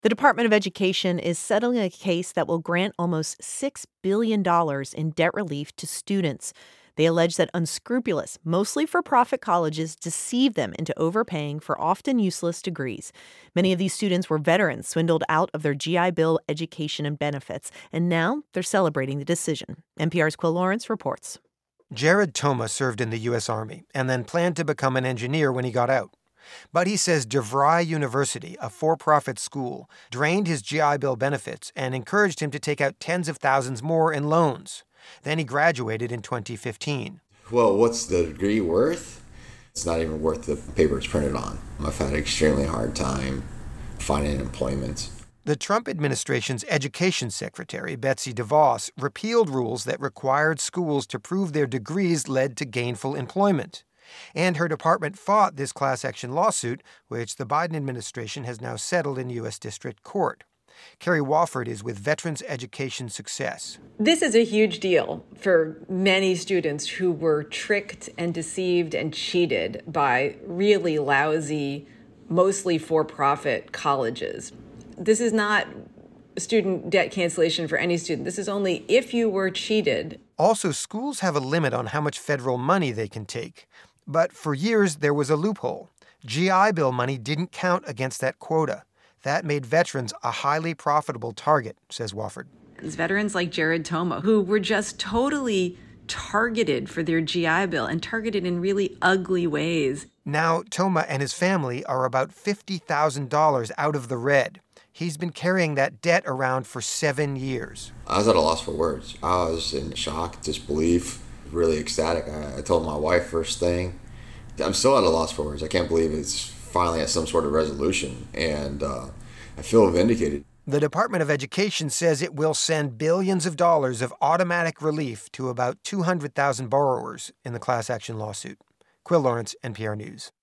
The Department of Education is settling a case that will grant almost $6 billion in debt relief to students. They allege that unscrupulous, mostly for profit colleges deceived them into overpaying for often useless degrees. Many of these students were veterans swindled out of their GI Bill education and benefits, and now they're celebrating the decision. NPR's Quill Lawrence reports. Jared Toma served in the U.S. Army and then planned to become an engineer when he got out. But he says DeVry University, a for-profit school, drained his GI Bill benefits and encouraged him to take out tens of thousands more in loans. Then he graduated in 2015. Well, what's the degree worth? It's not even worth the paper it's printed on. I've had an extremely hard time finding employment. The Trump administration's education secretary, Betsy DeVos, repealed rules that required schools to prove their degrees led to gainful employment. And her department fought this class action lawsuit, which the Biden administration has now settled in U.S. District Court. Carrie Wofford is with Veterans Education Success. This is a huge deal for many students who were tricked and deceived and cheated by really lousy, mostly for-profit colleges. This is not student debt cancellation for any student. This is only if you were cheated. Also, schools have a limit on how much federal money they can take. But for years, there was a loophole. GI Bill money didn't count against that quota. That made veterans a highly profitable target, says Wofford. It's veterans like Jared Toma, who were just totally targeted for their GI Bill and targeted in really ugly ways. Now, Toma and his family are about $50,000 out of the red. He's been carrying that debt around for 7 years. I was at a loss for words. I was in shock, disbelief, really ecstatic. I told my wife first thing. I'm still at a loss for words. I can't believe it's finally at some sort of resolution, and I feel vindicated. The Department of Education says it will send billions of dollars of automatic relief to about 200,000 borrowers in the class action lawsuit. Quill Lawrence, NPR News.